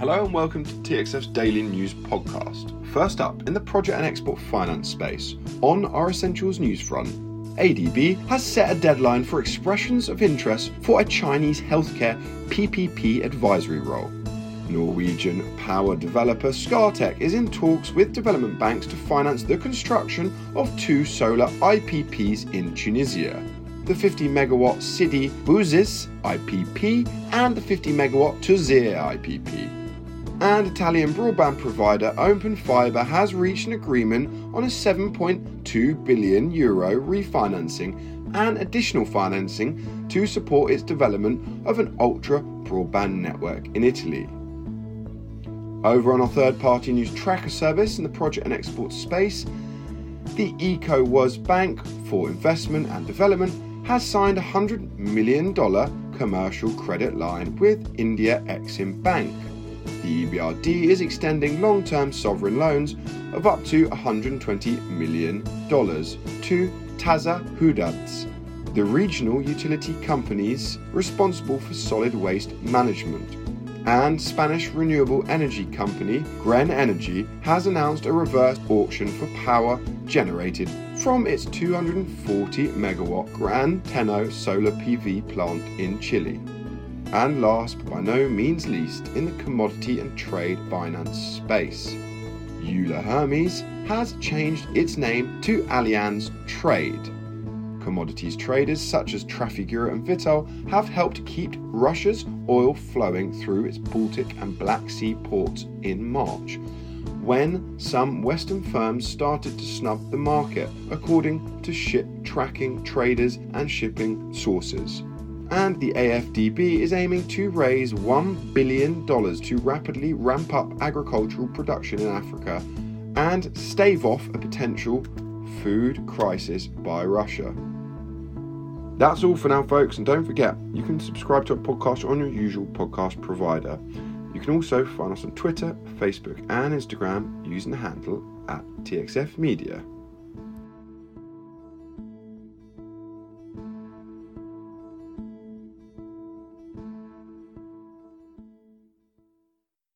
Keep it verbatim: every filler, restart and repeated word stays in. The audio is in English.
Hello and welcome to T X F's Daily News Podcast. First up, in the project and export finance space, on our Essentials news front, A D B has set a deadline for expressions of interest for a Chinese healthcare P P P advisory role. Norwegian power developer Scatec is in talks with development banks to finance the construction of two solar I P Ps in Tunisia. The fifty megawatt Sidi Bouzid I P P and the fifty megawatt Tozeur I P P. And Italian broadband provider Open Fiber has reached an agreement on a seven point two billion euro refinancing and additional financing to support its development of an ultra broadband network in Italy. Over on our third-party news tracker service in the project and export space, the EcoWAS Bank for Investment and Development has signed a one hundred million dollars commercial credit line with India Exim Bank. The E B R D is extending long-term sovereign loans of up to one hundred twenty million dollars to Taza Hudats, the regional utility companies responsible for solid waste management. And Spanish renewable energy company Gren Energy has announced a reverse auction for power generated from its two hundred forty megawatt Gran Teno solar P V plant in Chile. And last but by no means least, in the commodity and trade finance space, Euler Hermes has changed its name to Allianz Trade. Commodities traders such as Trafigura and Vitol have helped keep Russia's oil flowing through its Baltic and Black Sea ports in March, when some Western firms started to snub the market, according to ship tracking traders and shipping sources. And the A F D B is aiming to raise one billion dollars to rapidly ramp up agricultural production in Africa and stave off a potential food crisis by Russia. That's all for now, folks, and don't forget, you can subscribe to our podcast on your usual podcast provider. You can also find us on Twitter, Facebook and Instagram using the handle at T X F Media.